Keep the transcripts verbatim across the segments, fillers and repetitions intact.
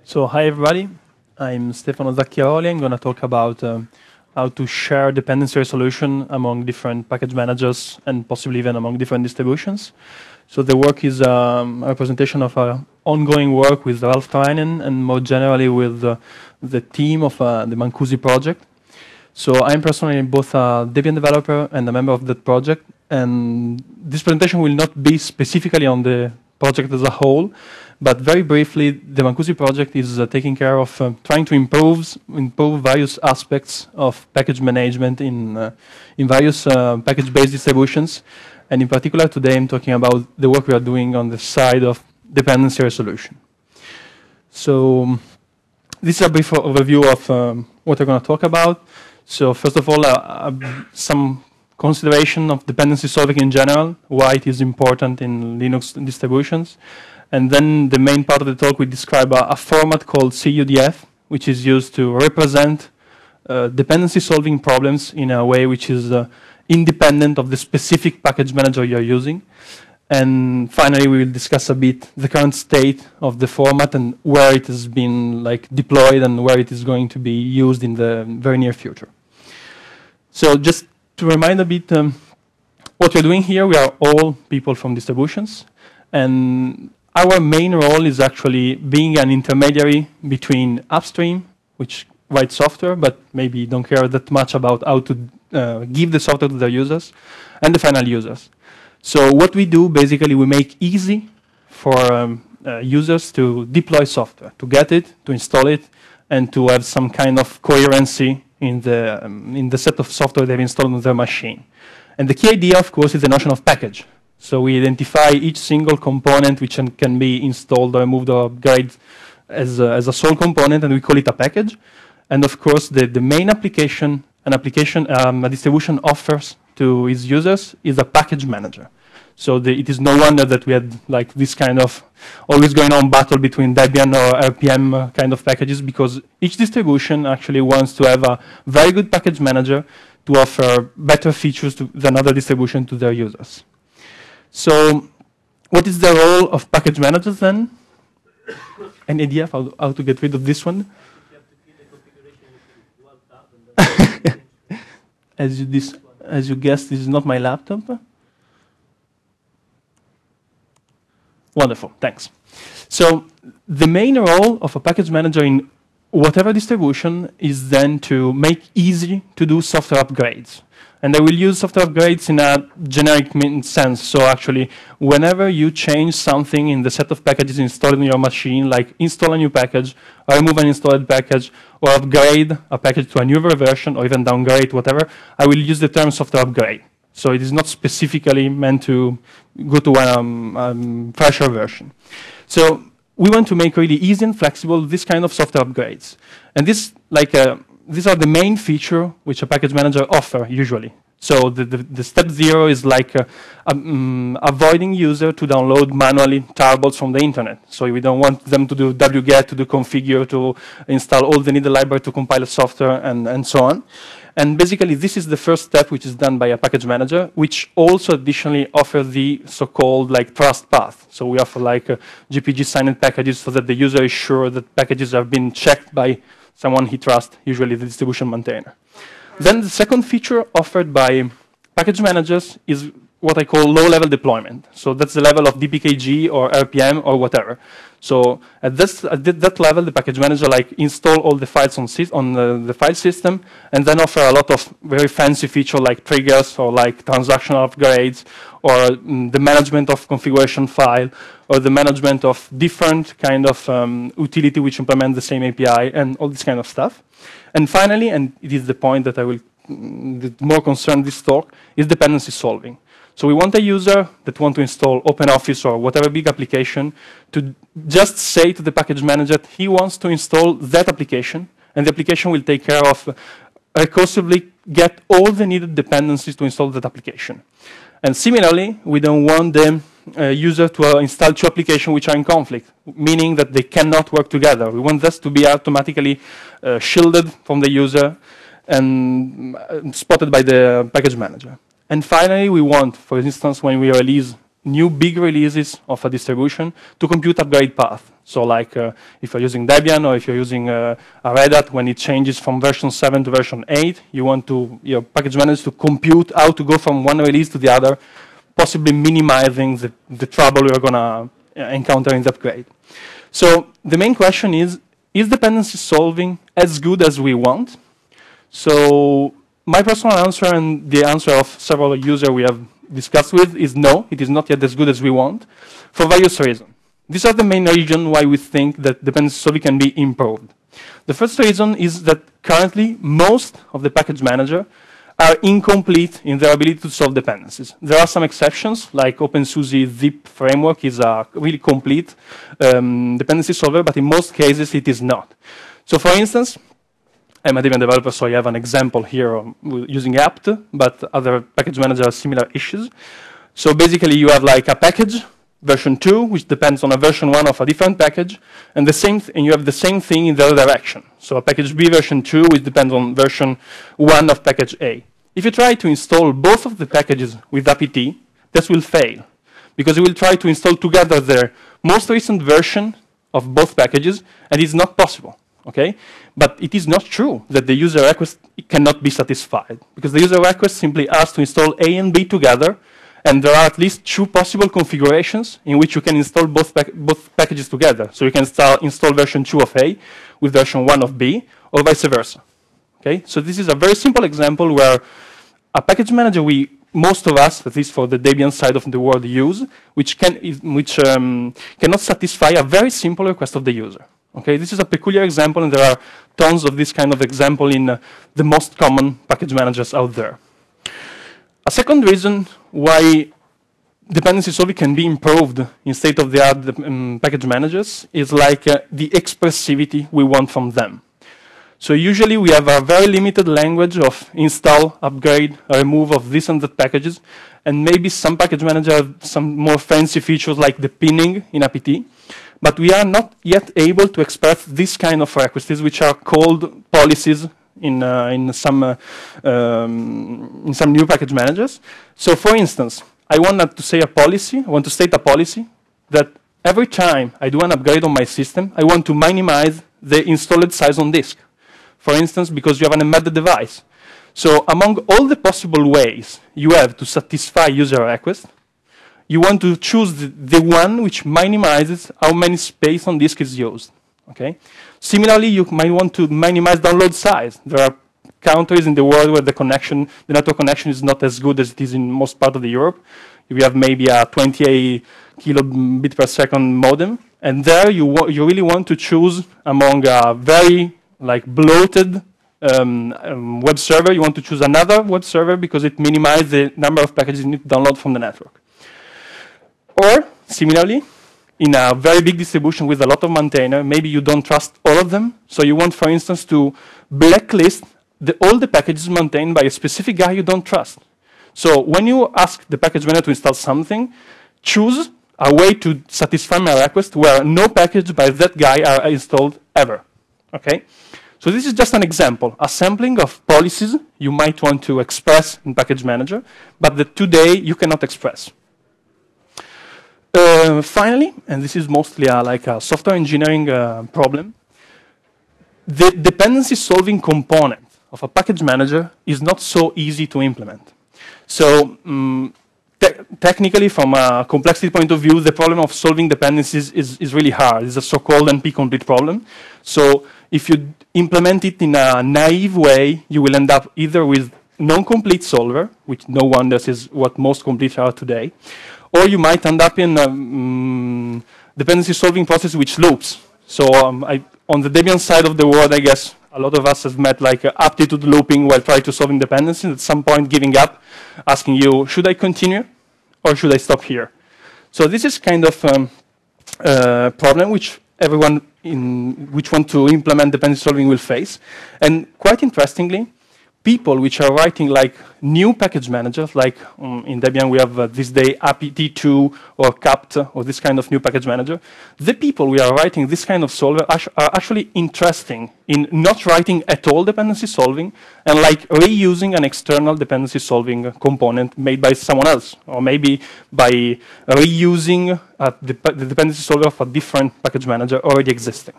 So hi everybody, I'm Stefano Zacchiaroli. I'm going to talk about um, how to share dependency resolution among different package managers and possibly even among different distributions. So the work is um, a representation of our ongoing work with Ralph Trainen and more generally with uh, the team of uh, the Mancusi project. So I'm personally both a Debian developer and a member of that project, and this presentation will not be specifically on the project as a whole, but very briefly, the Mancusi project is uh, taking care of uh, trying to improve, improve various aspects of package management in, uh, in various uh, package-based distributions. And in particular, today I'm talking about the work we are doing on the side of dependency resolution. So um, this is a brief overview of um, what we're going to talk about. So first of all, uh, uh, some consideration of dependency solving in general, why it is important in Linux distributions. And then the main part of the talk, we describe a, a format called C U D F, which is used to represent uh, dependency solving problems in a way which is uh, independent of the specific package manager you're using. And finally, we will discuss a bit the current state of the format and where it has been like deployed and where it is going to be used in the very near future. So just to remind a bit um, what we're doing here, we are all people from distributions. And our main role is actually being an intermediary between upstream, which writes software, but maybe don't care that much about how to uh, give the software to their users, and the final users. So what we do, basically, we make easy for um, uh, users to deploy software, to get it, to install it, and to have some kind of coherency in the, um, in the set of software they've installed on their machine. And the key idea, of course, is the notion of package. So we identify each single component which can be installed or removed or upgraded as a, as a sole component, and we call it a package. And of course, the, the main application, an application, um, a distribution offers to its users is a package manager. So the, it is no wonder that we had like this kind of always going on battle between Debian or R P M uh, kind of packages, because each distribution actually wants to have a very good package manager to offer better features to, than other distribution to their users. So what is the role of package managers then? Any idea of how, how to get rid of this one? as, you this, as you guessed, this is not my laptop. Wonderful, thanks. So the main role of a package manager in whatever distribution is then to make easy to do software upgrades. And I will use software upgrades in a generic sense. So actually, whenever you change something in the set of packages installed in your machine, like install a new package, or remove an installed package, or upgrade a package to a newer version, or even downgrade, whatever, I will use the term software upgrade. So it is not specifically meant to go to a um, um, fresher version. So we want to make really easy and flexible this kind of software upgrades. And this, like, uh, these are the main feature which a package manager offer usually. So the, the, the step zero is like uh, um, avoiding user to download manually tarballs from the internet. So we don't want them to do wget, to do configure, to install all the needed library to compile a software, and, and so on. And basically, this is the first step which is done by a package manager, which also additionally offers the so-called like trust path. So we offer like uh, G P G signed packages so that the user is sure that packages have been checked by someone he trusts, usually the distribution maintainer. Then the second feature offered by package managers is what I call low-level deployment. So that's the level of D P K G or R P M or whatever. So at, this, at that level, the package manager like install all the files on, on the, the file system, and then offer a lot of very fancy features like triggers or like transactional upgrades, or mm, the management of configuration file, or the management of different kind of um, utility which implement the same A P I, and all this kind of stuff. And finally, and it is the point that I will mm, that more concern this talk, is dependency solving. So we want a user that want to install OpenOffice or whatever big application to just say to the package manager that he wants to install that application, and the application will take care of uh, recursively get all the needed dependencies to install that application. And similarly, we don't want the uh, user to uh, install two applications which are in conflict, meaning that they cannot work together. We want this to be automatically uh, shielded from the user and uh, spotted by the package manager. And finally, we want, for instance, when we release new big releases of a distribution to compute upgrade path. So like uh, if you're using Debian or if you're using uh, a Red Hat, when it changes from version seven to version eight, you want to, your package manager to compute how to go from one release to the other, possibly minimizing the, the trouble you're going to encounter in the upgrade. So the main question is, is dependency solving as good as we want? So my personal answer and the answer of several users we have discussed with is no, it is not yet as good as we want, for various reasons. These are the main reasons why we think that dependency solving can be improved. The first reason is that currently most of the package manager are incomplete in their ability to solve dependencies. There are some exceptions, like OpenSUSE Zip framework is a really complete um, dependency solver, but in most cases it is not. So for instance, I'm a Debian developer, so I have an example here um, using apt, but other package managers have similar issues. So basically you have like a package, version two, which depends on a version one of a different package, and the same th and you have the same thing in the other direction. So a package B version two, which depends on version one of package A. If you try to install both of the packages with apt, this will fail, because you will try to install together their most recent version of both packages, and it's not possible. Okay? But it is not true that the user request cannot be satisfied, because the user request simply asks to install A and B together, and there are at least two possible configurations in which you can install both, pack both packages together. So you can install, install version two of A with version one of B, or vice versa. Okay? So this is a very simple example where a package manager we, most of us, at least for the Debian side of the world, use, which, can, which um, cannot satisfy a very simple request of the user. Okay? This is a peculiar example, and there are tons of this kind of example in uh, the most common package managers out there. A second reason why dependency solving can be improved in state-of-the-art um, package managers is like uh, the expressivity we want from them. So usually we have a very limited language of install, upgrade, remove of this and that packages, and maybe some package managers have some more fancy features like the pinning in apt, but we are not yet able to express this kind of requests, which are called policies in uh, in some uh, um, in some new package managers. So for instance, I want to say a policy, I want to state a policy that every time I do an upgrade on my system, I want to minimize the installed size on disk. For instance, because you have an embedded device. So among all the possible ways you have to satisfy user requests, you want to choose the, the one which minimizes how many space on disk is used. Okay? Similarly, you might want to minimize download size. There are countries in the world where the connection, the network connection is not as good as it is in most part of the Europe. We have maybe a twenty-eight kilobit per second modem, and there you, you really want to choose among a very like bloated um, um, web server. You want to choose another web server because it minimizes the number of packages you need to download from the network. Or similarly, in a very big distribution with a lot of maintainers, maybe you don't trust all of them. So you want, for instance, to blacklist the, all the packages maintained by a specific guy you don't trust. So when you ask the package manager to install something, choose a way to satisfy my request where no package by that guy are installed ever. Okay? So this is just an example, a sampling of policies you might want to express in package manager, but that today you cannot express. Uh, finally, and this is mostly a, like a software engineering uh, problem, the dependency solving component of a package manager is not so easy to implement. So um, te technically, from a complexity point of view, the problem of solving dependencies is, is really hard. It's a so-called N P-complete problem. So if you implement it in a naive way, you will end up either with non-complete solver, which no wonder is what most complete are today, or you might end up in a um, dependency solving process which loops. So um, I, on the Debian side of the world, I guess a lot of us have met like uh, aptitude looping while trying to solve dependencies, at some point giving up, asking you, should I continue or should I stop here? So this is kind of um, uh, problem which everyone in which want to implement dependency solving will face. And quite interestingly, people which are writing like new package managers, like um, in Debian we have uh, this day A P T two or capt or this kind of new package manager. The people we are writing this kind of solver are actually interested in not writing at all dependency solving and like reusing an external dependency solving component made by someone else, or maybe by reusing uh, the, the dependency solver of a different package manager already existing.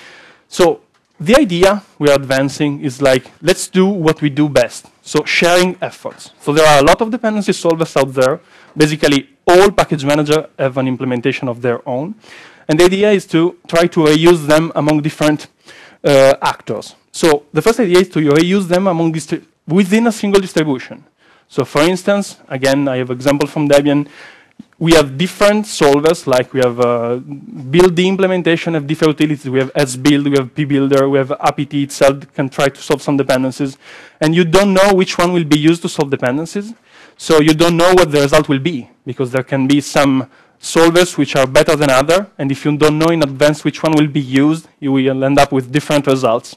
So the idea we are advancing is like, let's do what we do best. So sharing efforts. So there are a lot of dependency solvers out there. Basically, all package managers have an implementation of their own. And the idea is to try to reuse them among different uh, actors. So the first idea is to reuse them among within a single distribution. So for instance, again, I have an example from Debian. We have different solvers, like we have uh, build the implementation of different utilities. We have sbuild, we have pbuilder, we have apt itself that can try to solve some dependencies. And you don't know which one will be used to solve dependencies. So you don't know what the result will be, because there can be some solvers which are better than other. And if you don't know in advance which one will be used, you will end up with different results.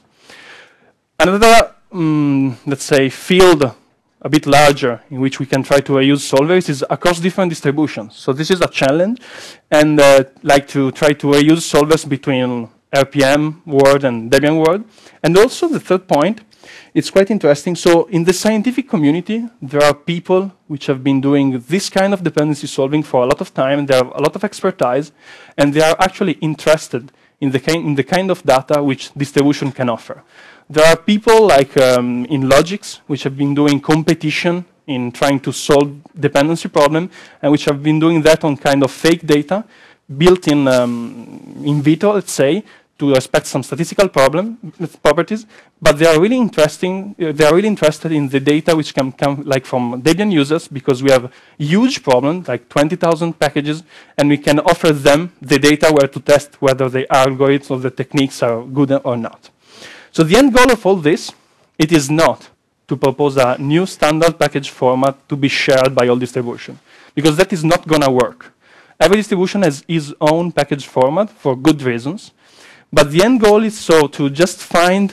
Another, um, let's say, field a bit larger in which we can try to reuse solvers is across different distributions. So this is a challenge, and uh, like to try to reuse solvers between R P M world and Debian world. And also the third point, it's quite interesting. So in the scientific community, there are people which have been doing this kind of dependency solving for a lot of time, and they have a lot of expertise, and they are actually interested in the kind, in the kind of data which distribution can offer. There are people like um, in Logix, which have been doing competition in trying to solve dependency problem, and which have been doing that on kind of fake data, built in um, in vitro, let's say, to respect some statistical problem properties. But they are really interesting. Uh, they are really interested in the data which can come like from Debian users, because we have huge problems, like twenty thousand packages, and we can offer them the data where to test whether the algorithms or the techniques are good or not. So the end goal of all this, it is not to propose a new standard package format to be shared by all distributions, because that is not going to work. Every distribution has its own package format for good reasons, but the end goal is so to just find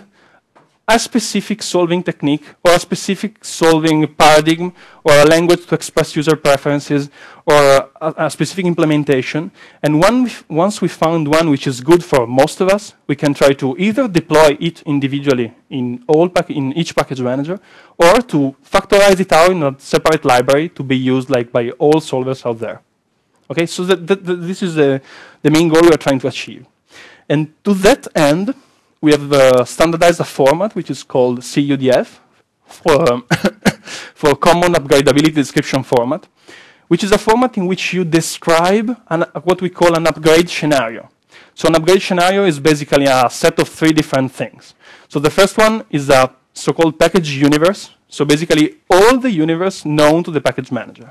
a specific solving technique or a specific solving paradigm or a language to express user preferences or a, a specific implementation. And one, once we found one which is good for most of us, we can try to either deploy it individually in, all pack in each package manager, or to factorize it out in a separate library to be used like by all solvers out there. Okay, so that, that, that this is the, the main goal we are trying to achieve. And to that end, we have uh, standardized a format which is called C U D F, for, um, for Common Upgradability Description Format, which is a format in which you describe an, what we call an upgrade scenario. So an upgrade scenario is basically a set of three different things. So the first one is a so-called package universe. So basically all the universe known to the package manager.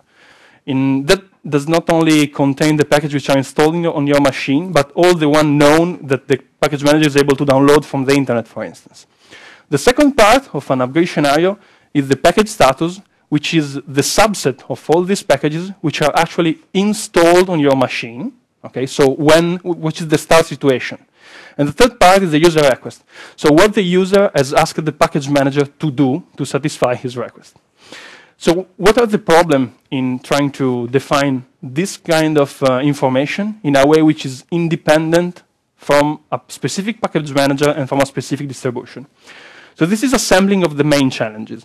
In that does not only contain the packages which are installed in your, on your machine, but all the one known that the package manager is able to download from the internet, for instance. The second part of an upgrade scenario is the package status, which is the subset of all these packages which are actually installed on your machine. Okay, so when, which is the start situation. And the third part is the user request. So what the user has asked the package manager to do to satisfy his request. So what are the problems in trying to define this kind of uh, information in a way which is independent from a specific package manager and from a specific distribution? So this is a sampling of the main challenges.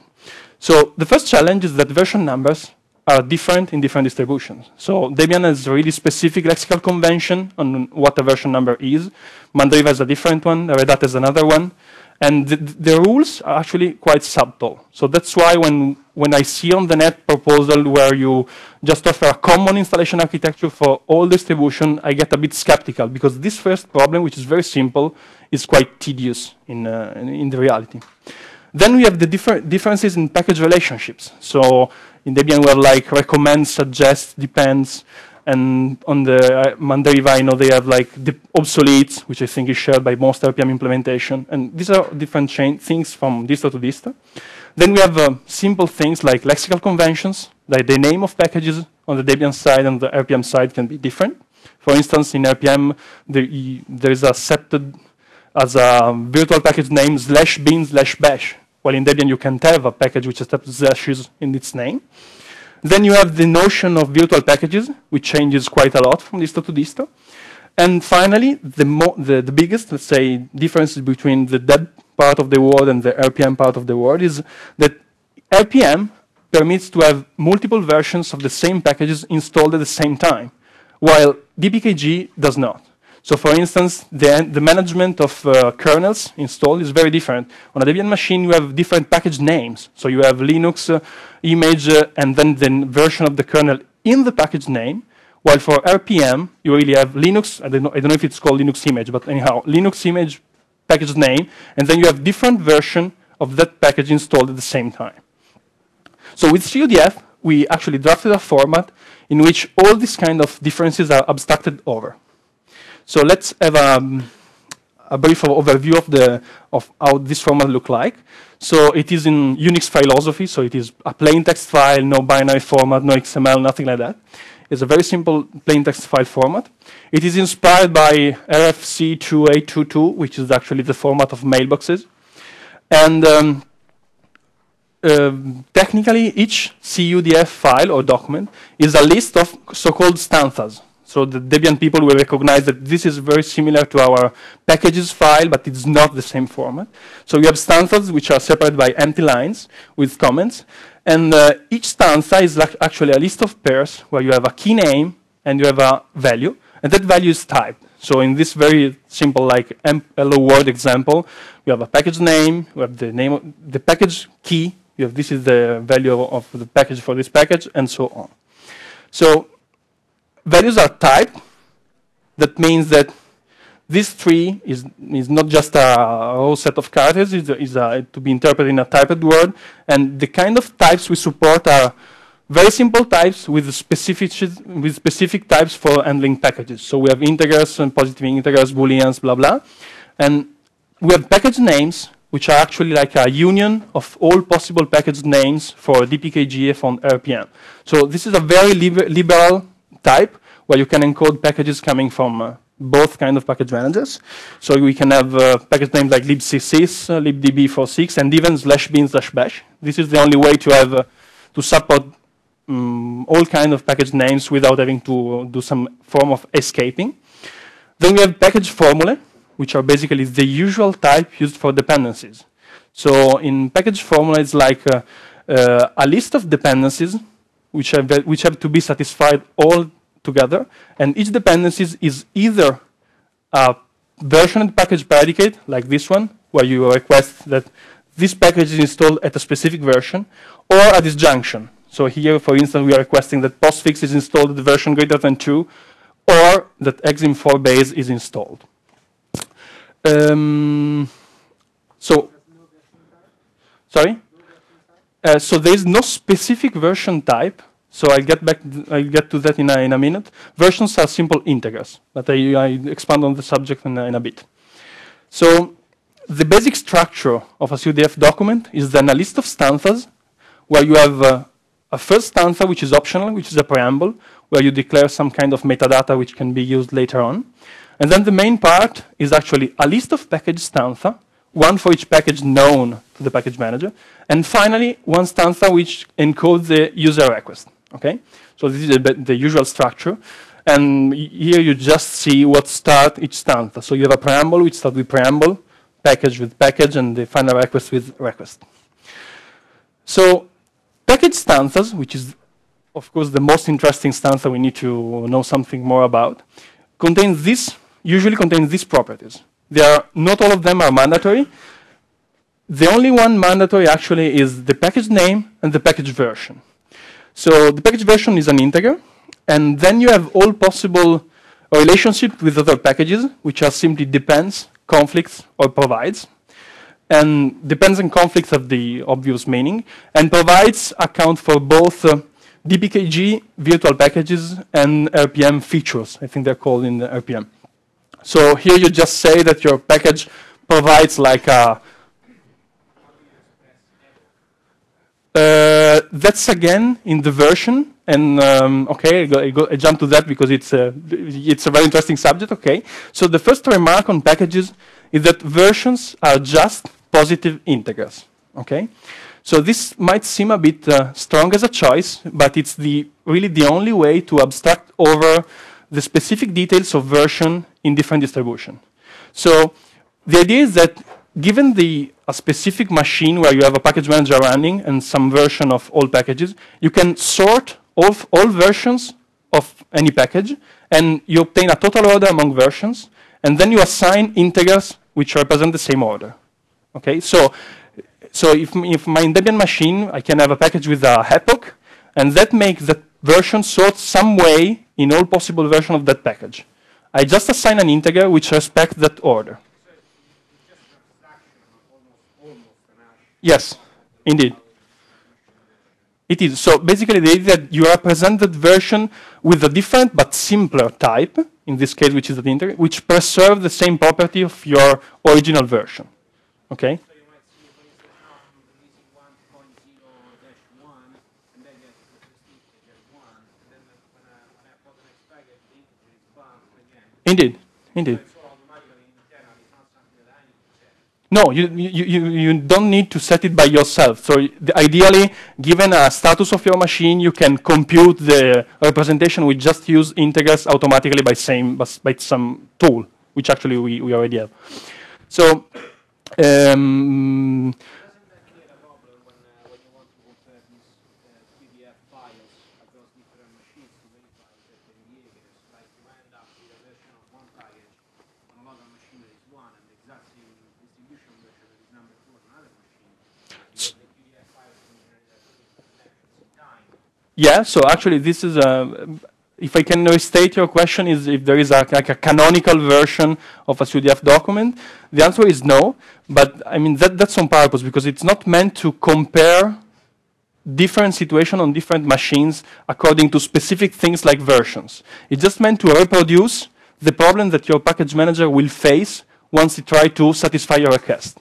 So the first challenge is that version numbers are different in different distributions. So Debian has a really specific lexical convention on what a version number is. Mandriva has a different one, Red Hat has another one. And the, the rules are actually quite subtle. So that's why when, when I see on the net proposal where you just offer a common installation architecture for all distribution, I get a bit skeptical, because this first problem, which is very simple, is quite tedious in, uh, in, in the reality. Then we have the differ differences in package relationships. So in Debian we have like recommend, suggest, depends. And on the uh, Mandriva, I know they have like the obsoletes, which I think is shared by most R P M implementation. And these are different chain things from distro to distro. Then we have uh, simple things like lexical conventions, like the name of packages on the Debian side and the R P M side can be different. For instance, in R P M, the, there is accepted as a virtual package name slash bin slash bash. while in Debian you can't have a package which accepts hashes in its name. Then you have the notion of virtual packages, which changes quite a lot from distro to distro. And finally, the, mo the, the biggest, let's say, difference between the deb part of the world and the R P M part of the world is that R P M permits to have multiple versions of the same packages installed at the same time, while D P K G does not. So for instance, the, the management of uh, kernels installed is very different. On a Debian machine, you have different package names. So you have Linux, uh, image, uh, and then the version of the kernel in the package name. While for R P M, you really have Linux, I don't know, I don't know if it's called Linux image, but anyhow, Linux image package name, and then you have different version of that package installed at the same time. So with C U D F, we actually drafted a format in which all these kind of differences are abstracted over. So let's have a, um, a brief overview of, the, of how this format looks like. So it is in Unix philosophy, so it is a plain text file, no binary format, no X M L, nothing like that. It's a very simple plain text file format. It is inspired by R F C two eight two two, which is actually the format of mailboxes. And um, uh, technically, each C U D F file or document is a list of so-called stanzas. So the Debian people will recognize that this is very similar to our packages file, but it's not the same format. So we have stanzas which are separated by empty lines with comments. And uh, each stanza is like actually a list of pairs where you have a key name and you have a value. And that value is typed. So in this very simple like hello world example, we have a package name, we have the name of the package key, you have this is the value of the package for this package, and so on. So values are typed. That means that this tree is, is not just a whole set of characters, it's, a, it's a, to be interpreted in a typed word. And the kind of types we support are very simple types with specific, with specific types for handling packages. So we have integers and positive integers, booleans, blah, blah. And we have package names, which are actually like a union of all possible package names for D P K G F on R P M. So this is a very liber liberal type where you can encode packages coming from uh, both kind of package managers. So we can have uh, package names like libcsys, uh, libdb forty-six, and even slash bin slash bash. This is the only way to have uh, to support um, all kind of package names without having to do some form of escaping. Then we have package formulae, which are basically the usual type used for dependencies. So in package formulae, it's like uh, uh, a list of dependencies which have, which have to be satisfied all together, and each dependency is either a versioned package predicate, like this one, where you request that this package is installed at a specific version, or a disjunction. So here, for instance, we are requesting that postfix is installed at the version greater than two, or that exim four base is installed. Um, so, sorry? Uh, so there is no specific version type. So I'll get back. I'll get to that in a, in a minute. Versions are simple integers, but I, I expand on the subject in a, in a bit. So the basic structure of a C U D F document is then a list of stanzas where you have uh, a first stanza which is optional, which is a preamble, where you declare some kind of metadata which can be used later on. And then the main part is actually a list of package stanza, one for each package known to the package manager, and finally one stanza which encodes the user request. Okay, so this is the, the usual structure, and here you just see what start each stanza. So you have a preamble which starts with preamble, package with package, and the final request with request. So package stanzas, which is of course the most interesting stanza we need to know something more about, contains this, usually contains these properties. They are, not all of them are mandatory. The only one mandatory actually is the package name and the package version. So the package version is an integer, and then you have all possible relationships with other packages, which are simply depends, conflicts, or provides. And depends and conflicts have the obvious meaning, and provides account for both uh, D P K G, virtual packages, and R P M features. I think they're called in the R P M. So here you just say that your package provides like a Uh, that's again in the version, and um, okay, I, go, I, go, I jump to that because it's a, it's a very interesting subject. Okay, so the first remark on packages is that versions are just positive integers. Okay, so this might seem a bit uh, strong as a choice, but it's the really the only way to abstract over the specific details of version in different distribution. So the idea is that given the a specific machine where you have a package manager running and some version of all packages, you can sort all, all versions of any package, and you obtain a total order among versions, and then you assign integers which represent the same order. Okay, so so if, if my Debian machine, I can have a package with a epoch, and that makes that version sort some way in all possible versions of that package. I just assign an integer which respects that order. Yes, indeed. It is. So basically, the idea that you represent that version with a different but simpler type, in this case, which is the integer, which preserves the same property of your original version. Okay? So you might see when you say now I'm releasing one point zero dash one, and then get the integer one, and then when I, when I put the next packet, the integer is bumped again. Indeed. Indeed. No, you, you, you, you don't need to set it by yourself. So the, ideally, given a status of your machine, you can compute the representation. We just use integers automatically by, same, by some tool, which actually we, we already have. So, um, yeah, so actually this is a, if I can restate your question, is if there is a, like a canonical version of a S U D F document. The answer is no, but I mean that, that's on purpose because it's not meant to compare different situations on different machines according to specific things like versions. It's just meant to reproduce the problem that your package manager will face once you try to satisfy your request.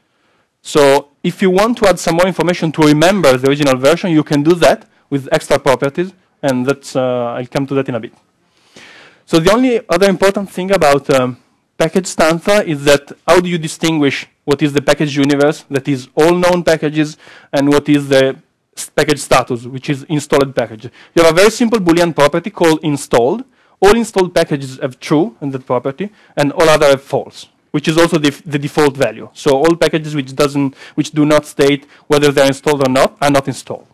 So if you want to add some more information to remember the original version, you can do that with extra properties, and that's, uh, I'll come to that in a bit. So the only other important thing about um, package stanza is that how do you distinguish what is the package universe, that is all known packages, and what is the package status, which is installed package. You have a very simple Boolean property called installed. All installed packages have true in that property, and all other have false, which is also the, the default value. So all packages which doesn't, which do not state whether they're installed or not, are not installed.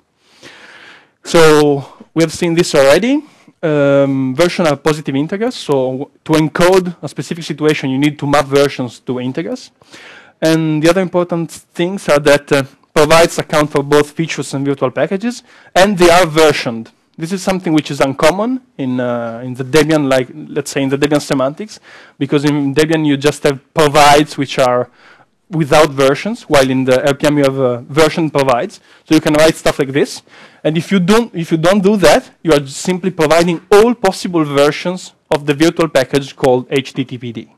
So we have seen this already. Um, versions are positive integers. So to encode a specific situation, you need to map versions to integers. And the other important things are that uh, provides account for both features and virtual packages, and they are versioned. This is something which is uncommon in uh, in the Debian, like let's say in the Debian semantics, because in Debian you just have provides which are without versions, while in the R P M you have a version provides. So you can write stuff like this. And if you don't, if you don't do that, you are simply providing all possible versions of the virtual package called H T T P D.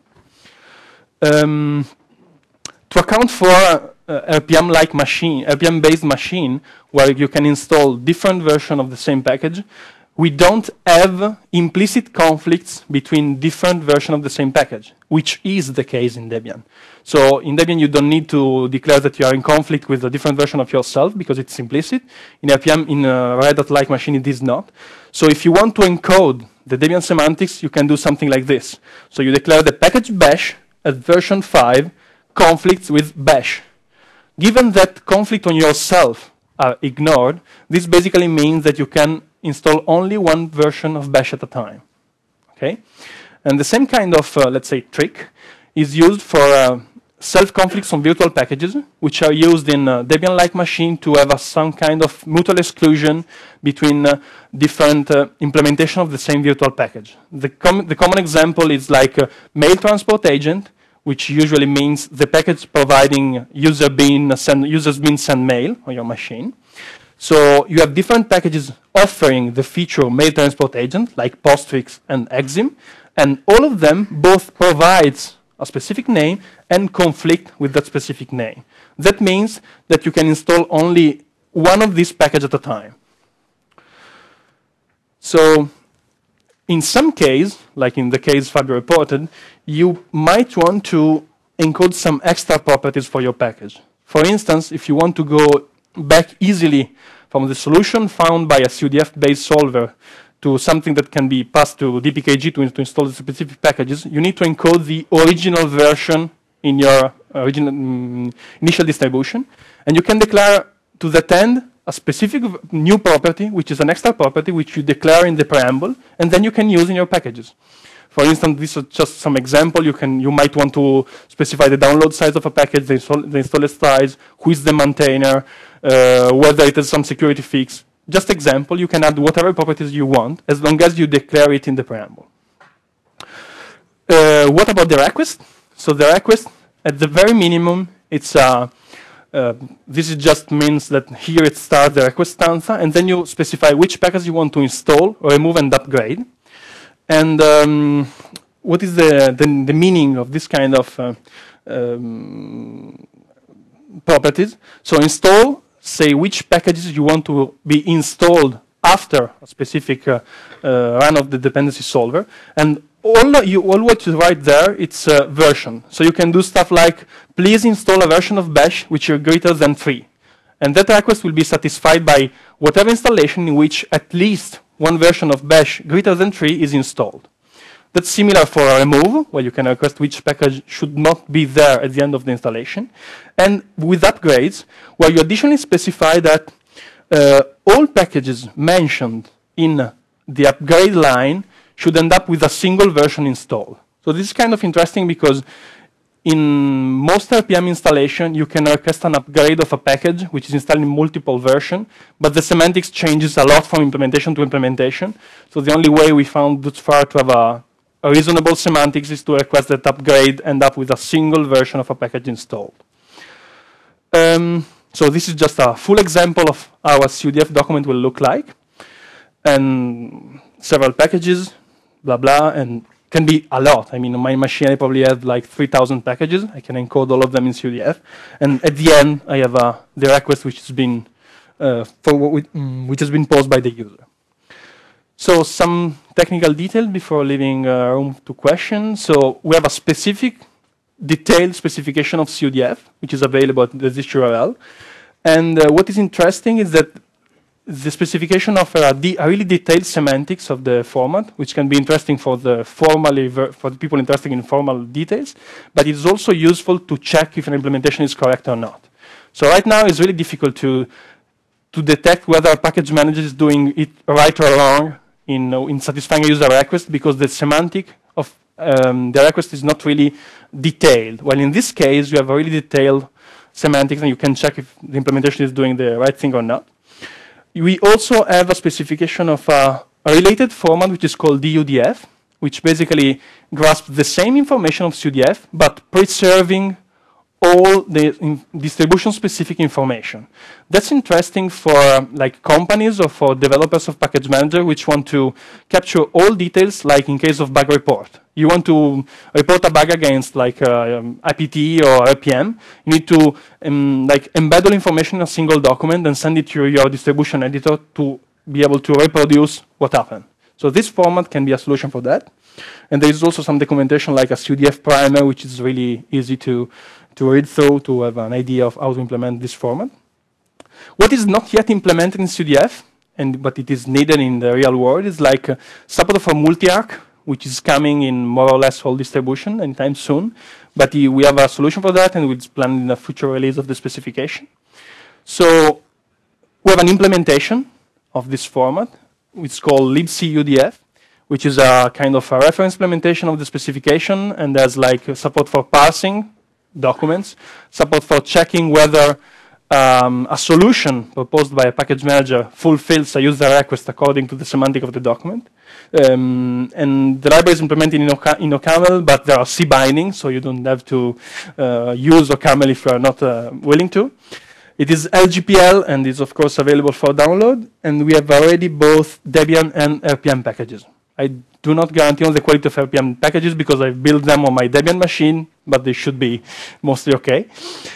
Um, to account for uh, R P M-like machine, R P M-based machine, where you can install different versions of the same package, we don't have implicit conflicts between different versions of the same package, which is the case in Debian. So in Debian, you don't need to declare that you are in conflict with a different version of yourself because it's implicit. In R P M, in a Red Hat-like machine, it is not. So if you want to encode the Debian semantics, you can do something like this. So you declare the package bash at version five conflicts with bash. Given that conflict on yourself are ignored, this basically means that you can install only one version of bash at a time. Okay? And the same kind of, uh, let's say, trick is used for uh, self-conflicts on virtual packages, which are used in uh, Debian-like machine to have uh, some kind of mutual exclusion between uh, different uh, implementation of the same virtual package. The, com the common example is like a mail transport agent, which usually means the package providing user bean send, users bean send mail on your machine. So you have different packages offering the feature mail transport agent, like Postfix and Exim, and all of them both provides a specific name and conflict with that specific name. That means that you can install only one of these packages at a time. So in some case, like in the case Fabio reported, you might want to encode some extra properties for your package. For instance, if you want to go back easily from the solution found by a C U D F-based solver to something that can be passed to D P K G to, to install the specific packages, you need to encode the original version in your original mm, initial distribution. And you can declare to that end a specific new property, which is an extra property, which you declare in the preamble, and then you can use in your packages. For instance, this is just some example. You can, you might want to specify the download size of a package, the, install, the installer size, who is the maintainer, uh, whether it has some security fix. Just example, you can add whatever properties you want, as long as you declare it in the preamble. Uh, what about the request? So the request, at the very minimum, it's a Uh, this is just means that here it starts the request stanza, and then you specify which package you want to install or remove and upgrade. And um, what is the, the, the meaning of this kind of uh, um, properties? So install, say which packages you want to be installed after a specific uh, uh, run of the dependency solver. And all, you, all what you write there, it's a version. So you can do stuff like, please install a version of bash which is greater than three. And that request will be satisfied by whatever installation in which at least one version of bash greater than three is installed. That's similar for a remove, where you can request which package should not be there at the end of the installation. And with upgrades, where you additionally specify that uh, all packages mentioned in the upgrade line should end up with a single version installed. So this is kind of interesting because in most R P M installation, you can request an upgrade of a package which is installed in multiple versions, but the semantics changes a lot from implementation to implementation. So the only way we found thus far to have a, a reasonable semantics is to request that upgrade end up with a single version of a package installed. Um, so this is just a full example of how a C U D F document will look like. And several packages, blah, blah, and can be a lot. I mean, on my machine, I probably have like three thousand packages. I can encode all of them in C U D F. And at the end, I have uh, the request which has been uh, for which, mm, which has been posed by the user. So some technical detail before leaving uh, room to questions. So we have a specific detailed specification of C U D F, which is available at this U R L. And uh, what is interesting is that the specification offers a, a really detailed semantics of the format, which can be interesting for the formally for the people interested in formal details, but it's also useful to check if an implementation is correct or not. So right now, it's really difficult to to detect whether a package manager is doing it right or wrong in uh, in satisfying a user request, because the semantic of um, the request is not really detailed. Well, in this case, you have a really detailed semantics, and you can check if the implementation is doing the right thing or not. We also have a specification of a, a related format, which is called D U D F, which basically grasps the same information of C U D F, but preserving all the distribution-specific information. That's interesting for um, like companies or for developers of package manager, which want to capture all details, like in case of bug report. You want to report a bug against like uh, um, I P T or R P M. You need to um, like embed all information in a single document and send it to your distribution editor to be able to reproduce what happened. So this format can be a solution for that. And there is also some documentation like a C U D F primer, which is really easy to, to read through to have an idea of how to implement this format. What is not yet implemented in C U D F, and but it is needed in the real world, is like uh, support for multi-arc, which is coming in more or less whole distribution anytime soon. But uh, we have a solution for that, and it's planned in a future release of the specification. So we have an implementation of this format, which is called libcudf, which is a kind of a reference implementation of the specification, and there's like support for parsing documents, support for checking whether um, a solution proposed by a package manager fulfills a user request according to the semantic of the document. Um, and the library is implemented in, Oca in OCaml, but there are C bindings, so you don't have to uh, use OCaml if you are not uh, willing to. It is L G P L, and is of course available for download, and we have already both Debian and R P M packages. I do not guarantee on the quality of R P M packages because I built them on my Debian machine, but they should be mostly okay.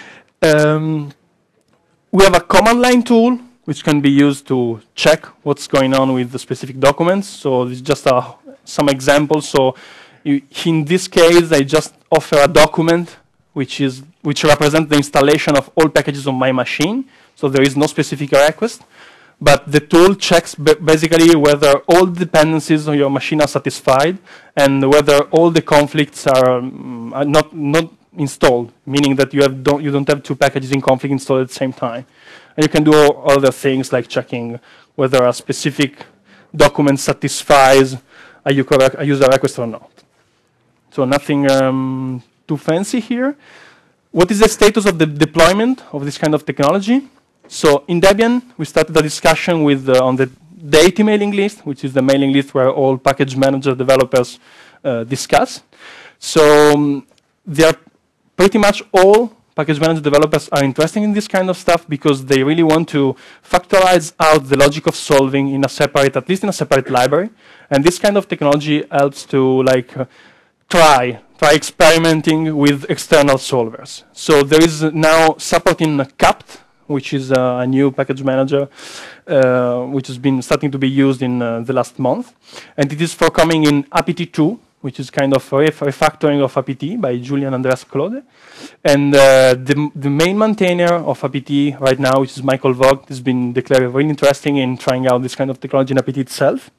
Um, we have a command line tool, which can be used to check what's going on with the specific documents. So this is just a, some examples. So you, in this case, I just offer a document which is which represents the installation of all packages on my machine. So there is no specific request, but the tool checks basically whether all dependencies on your machine are satisfied and whether all the conflicts are, um, are not not installed, meaning that you have don't you don't have two packages in conflict installed at the same time. And you can do all other things like checking whether a specific document satisfies a user request or not. So nothing um, too fancy here. What is the status of the deployment of this kind of technology? So in Debian, we started a discussion with uh, on the Deity mailing list, which is the mailing list where all package manager developers uh, discuss. So um, they are pretty much all package manager developers are interested in this kind of stuff because they really want to factorize out the logic of solving in a separate, at least in a separate library. And this kind of technology helps to like uh, try, try experimenting with external solvers. So there is now support in capt, which is uh, a new package manager, uh, which has been starting to be used in uh, the last month. And it is forthcoming in A P T two, which is kind of a refactoring of A P T by Julian Andreas Claude. And uh, the, the main maintainer of A P T right now, which is Michael Vogt, has been declared very interesting in trying out this kind of technology in A P T itself.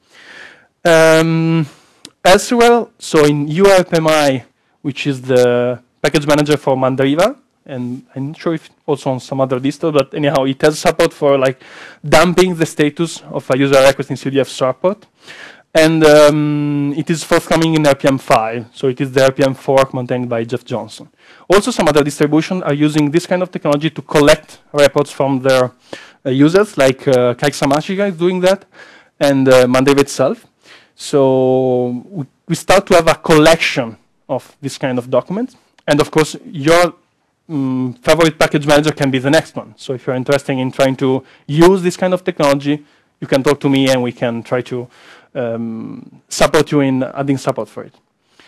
Um, elsewhere, so in U R P M I, which is the package manager for Mandriva, and I'm not sure if also on some other distro, but anyhow, it has support for like dumping the status of a user request in C D F support. And um, it is forthcoming in R P M five, so it is the R P M fork maintained by Jeff Johnson. Also, some other distributions are using this kind of technology to collect reports from their uh, users, like uh, Kaixamashika is doing that, and uh, Mandriva itself. So we, we start to have a collection of this kind of documents. And of course, your um, favorite package manager can be the next one. So if you're interested in trying to use this kind of technology, you can talk to me and we can try to um, support you in adding support for it.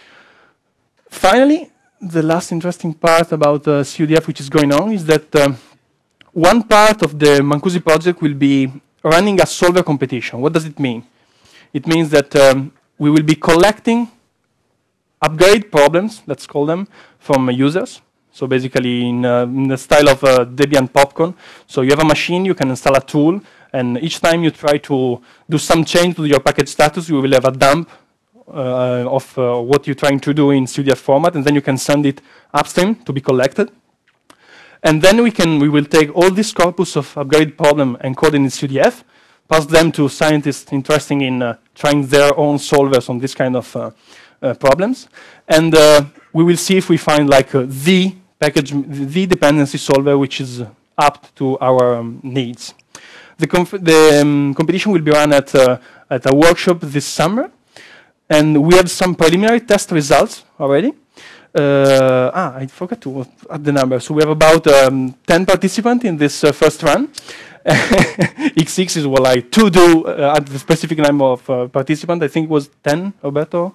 Finally, the last interesting part about uh, C U D F which is going on is that um, one part of the Mancusi project will be running a solver competition. What does it mean? It means that um, we will be collecting upgrade problems, let's call them, from uh, users. So basically in, uh, in the style of uh, Debian Popcorn. So you have a machine, you can install a tool, and each time you try to do some change to your package status, you will have a dump uh, of uh, what you're trying to do in C U D F format, and then you can send it upstream to be collected. And then we can we will take all this corpus of upgrade problem encoded in C U D F, pass them to scientists interested in uh, trying their own solvers on this kind of uh, uh, problems, and uh, we will see if we find like uh, the package, the dependency solver which is apt to our um, needs. The, the um, competition will be run at, uh, at a workshop this summer, and we have some preliminary test results already. Uh, ah, I forgot to add the number. So we have about um, ten participants in this uh, first run. X six is what I to do uh, at the specific number of uh, participants. I think it was ten, Roberto.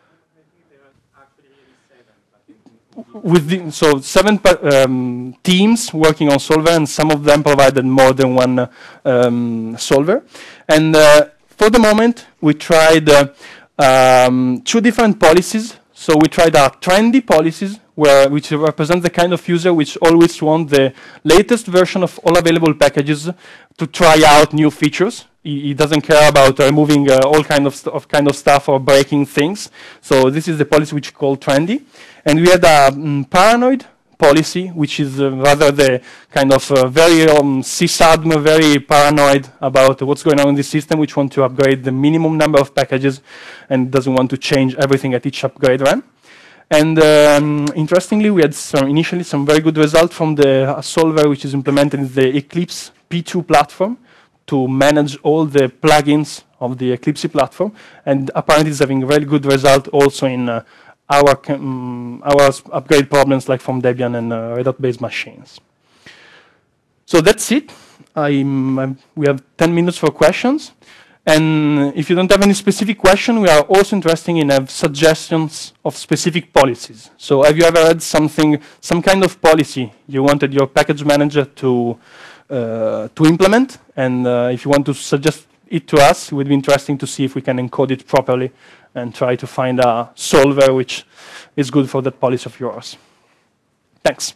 With the, so seven um, teams working on solver, and some of them provided more than one uh, um, solver. And uh, for the moment, we tried uh, um, two different policies. So we tried our trendy policies, where which represent the kind of user which always want the latest version of all available packages to try out new features. He, he doesn't care about removing uh, all kind of, of kind of stuff or breaking things. So this is the policy which is called trendy. And we had a um, paranoid policy, which is uh, rather the kind of uh, very um, sysadmin, very paranoid about what's going on in the system, which want to upgrade the minimum number of packages and doesn't want to change everything at each upgrade run. And um, interestingly, we had some initially some very good results from the uh, solver, which is implemented in the Eclipse P two platform to manage all the plugins of the Eclipse platform. And apparently it's having very good result also in uh, our, um, our upgrade problems like from Debian and uh, Red Hat-based machines. So that's it. I'm, I'm, we have ten minutes for questions. And if you don't have any specific question, we are also interested in have suggestions of specific policies. So have you ever had something, some kind of policy you wanted your package manager to, uh, to implement? And uh, if you want to suggest it to us, it would be interesting to see if we can encode it properly and try to find a solver which is good for that policy of yours. Thanks.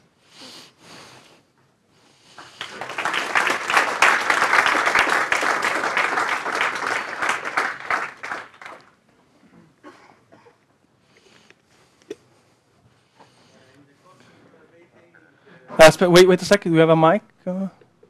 Uh, wait, wait a second. Do we have a mic? Uh,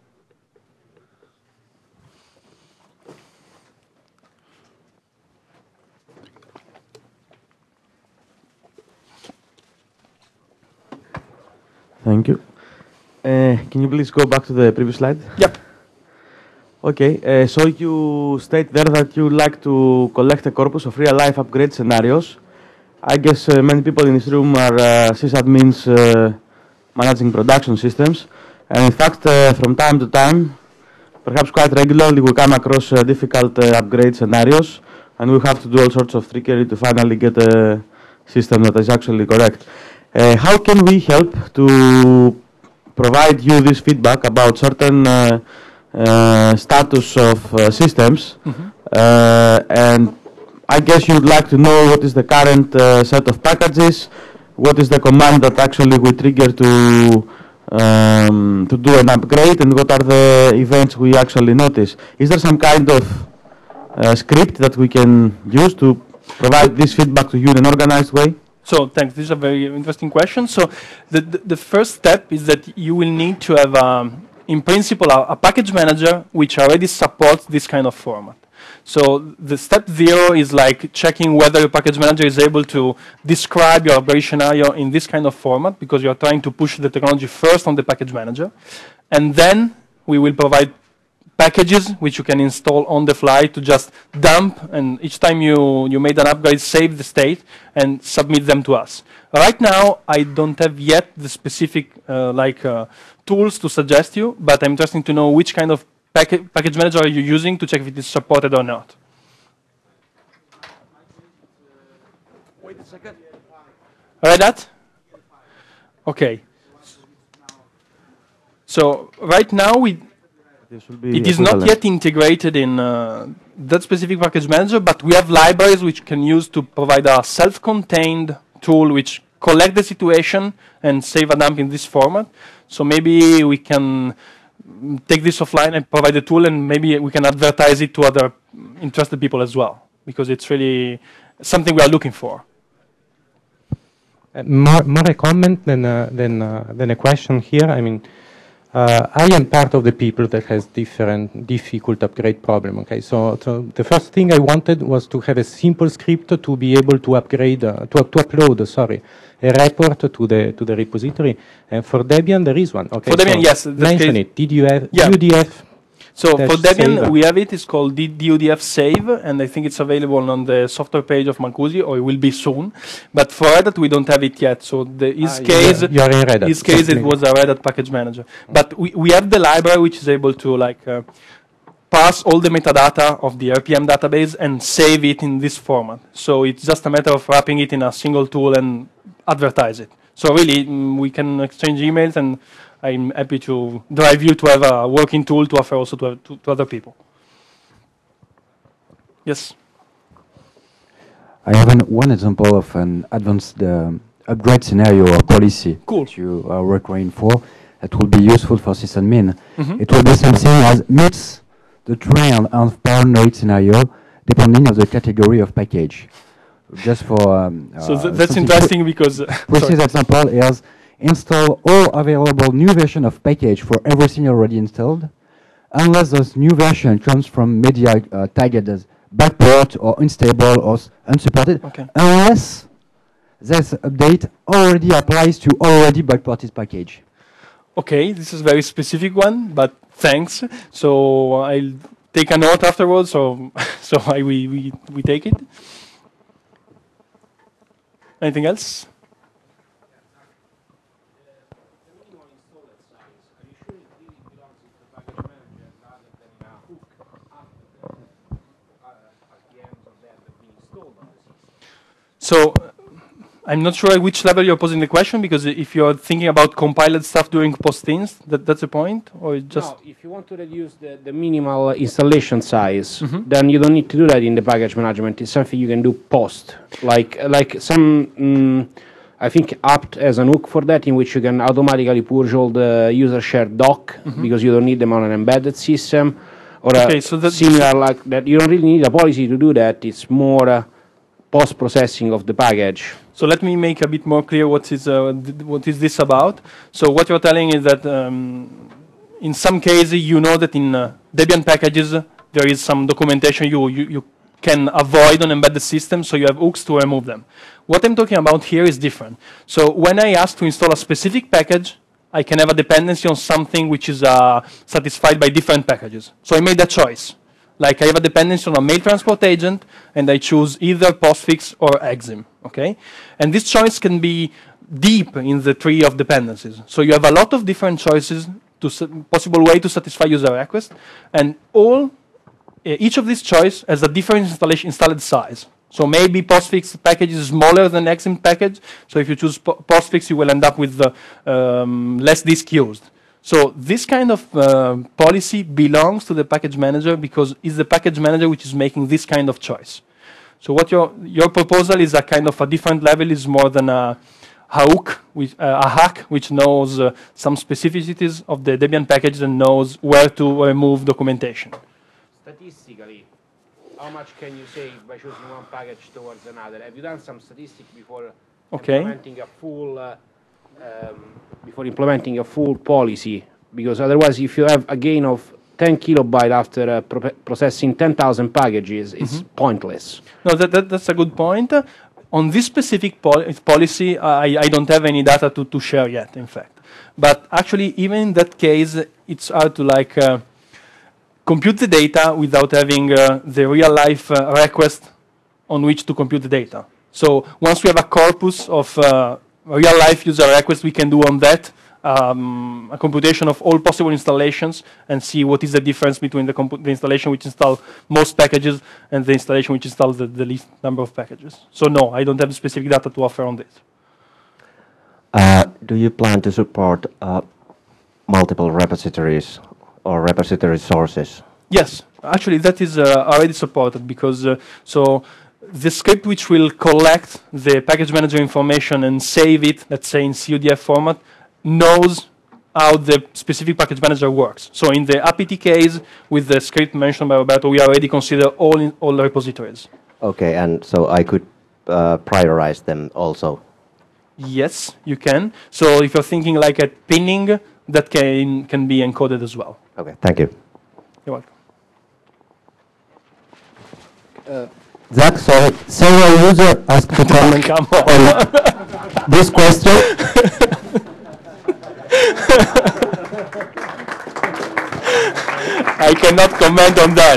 Thank you. Uh, can you please go back to the previous slide? Yep. Okay, uh, so you state there that you like to collect a corpus of real-life upgrade scenarios. I guess uh, many people in this room are uh, sysadmins uh, managing production systems. And in fact, uh, from time to time, perhaps quite regularly, we come across uh, difficult uh, upgrade scenarios, and we have to do all sorts of trickery to finally get a system that is actually correct. Uh, how can we help to provide you this feedback about certain uh, uh, status of uh, systems? Mm-hmm. uh, and I guess you'd like to know what is the current uh, set of packages, what is the command that actually we trigger to um, to do an upgrade, and what are the events we actually notice. Is there some kind of uh, script that we can use to provide this feedback to you in an organized way? So thanks. This is a very interesting question. So the, the, the first step is that you will need to have, um, in principle, a, a package manager which already supports this kind of format. So the step zero is like checking whether your package manager is able to describe your upgrade scenario in this kind of format, because you are trying to push the technology first on the package manager. And then we will provide packages which you can install on the fly to just dump, and each time you, you made an upgrade, save the state and submit them to us. Right now, I don't have yet the specific uh, like uh, tools to suggest you, but I'm interested to know which kind of pack package manager are you using to check if it is supported or not. Wait a second. Alright, that? Okay. So right now we it is not yet integrated in uh, that specific package manager, but we have libraries which can use to provide a self-contained tool which collect the situation and save a dump in this format. So maybe we can take this offline and provide the tool, and maybe we can advertise it to other interested people as well, because it's really something we are looking for. Uh, more, more a comment than a, than, a, than a question here. I mean, Uh, I am part of the people that has different difficult upgrade problem. Okay, so, so the first thing I wanted was to have a simple script to be able to upgrade, uh, to, to upload, sorry, a report to the to the repository. And for Debian, there is one. Okay, for Debian, so yes. Mention it. D D F, yeah. D U D F. So for Debian, we have it. It's called D U D F Save, and I think it's available on the software page of Marcusi, or it will be soon. But for Red Hat, we don't have it yet. So the his ah, case, you are in Red Hat. his case, it was a Red Hat package manager. Mm. But we we have the library which is able to like uh, pass all the metadata of the R P M database and save it in this format. So it's just a matter of wrapping it in a single tool and advertise it. So really, mm, we can exchange emails, and I'm happy to drive you to have a working tool to offer also to, to, to other people. Yes? I have an, one example of an advanced um, upgrade scenario or policy cool. that you are working for that will be useful for sysadmin. Mm-hmm. It will be something as meets the trend of paranoid scenario depending on the category of package. Just for um, so th uh, that's interesting because uh, precise example is install all available new version of package for everything already installed, unless this new version comes from media uh, tagged as backport or unstable or unsupported, okay. unless this update already applies to already backported package. Okay, this is a very specific one, but thanks. So I'll take a note afterwards, so so I, we, we, we take it. Anything else? So I'm not sure at which level you're posing the question, because if you're thinking about compiled stuff during post-inst, that, that's the point? Or just no, if you want to reduce the, the minimal installation size, mm-hmm. then you don't need to do that in the package management. It's something you can do post. Like, like some, mm, I think, apt as an hook for that, in which you can automatically purge all the user shared doc mm-hmm. because you don't need them on an embedded system, or okay, a so that similar like that. You don't really need a policy to do that. It's more uh, post-processing of the package. So let me make a bit more clear what is uh, th what is this about. So what you're telling is that um, in some cases you know that in uh, Debian packages uh, there is some documentation you, you you can avoid on embedded systems, so you have hooks to remove them. What I'm talking about here is different. So when I ask to install a specific package, I can have a dependency on something which is uh, satisfied by different packages. So I made that choice. Like I have a dependency on a mail transport agent, and I choose either postfix or Exim, okay? And this choice can be deep in the tree of dependencies. So you have a lot of different choices to possible way to satisfy user requests, and all each of these choices has a different installation installed size. So maybe postfix package is smaller than Exim package. So if you choose po postfix, you will end up with the, um, less disk used. So this kind of uh, policy belongs to the package manager because it's the package manager which is making this kind of choice. So what your your proposal is a kind of a different level, is more than a, a hook, which, uh, a hack which knows uh, some specificities of the Debian package and knows where to remove documentation. Statistically, how much can you save by choosing one package towards another? Have you done some statistics before okay. implementing a full uh, um, before implementing a full policy? Because otherwise, if you have a gain of ten kilobyte after uh, pro processing ten thousand packages, it's mm-hmm. pointless. No, that, that that's a good point. Uh, on this specific pol policy, I, I don't have any data to, to share yet, in fact. But actually, even in that case, it's hard to like. Uh, compute the data without having uh, the real-life uh, request on which to compute the data. So once we have a corpus of uh, real-life user requests, we can do on that um, a computation of all possible installations and see what is the difference between the, the installation which installs most packages and the installation which installs the, the least number of packages. So no, I don't have specific data to offer on this. Uh, do you plan to support uh, multiple repositories or repository sources? Yes, actually that is uh, already supported because uh, so the script which will collect the package manager information and save it, let's say in C U D F format, knows how the specific package manager works. So in the A P T case with the script mentioned by Roberto, we already consider all in all the repositories. Okay, and so I could uh, prioritize them also? Yes, you can. So if you're thinking like at pinning, that can can be encoded as well. Okay, thank you. You're welcome. Uh, Zach, sorry, several users asked to comment Come on. on this question. I cannot comment on that.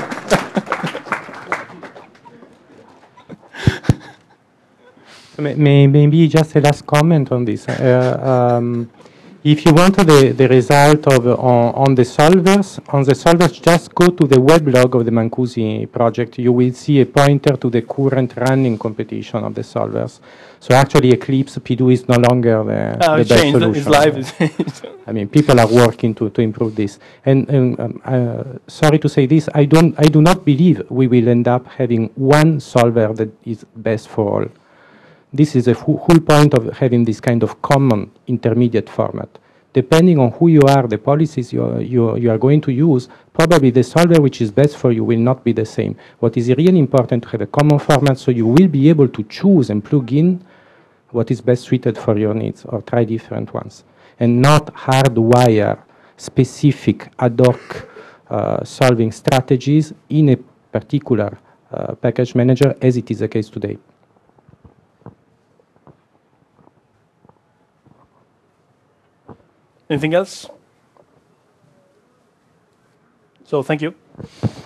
Maybe just a last comment on this. Uh, um, If you want the, the result of uh, on, on the solvers, on the solvers, just go to the weblog of the Mancusi project. You will see a pointer to the current running competition of the solvers. So actually, Eclipse P D U is no longer the, uh, the best solution. It's live. I mean, people are working to, to improve this. And, and um, uh, sorry to say this, I don't, I do not believe we will end up having one solver that is best for all. This is a whole point of having this kind of common intermediate format. Depending on who you are, the policies you are, you, you are going to use, probably the solver which is best for you will not be the same. What is really important to have a common format so you will be able to choose and plug in what is best suited for your needs or try different ones. And not hardwire specific ad hoc uh, solving strategies in a particular uh, package manager as it is the case today. Anything else? So thank you.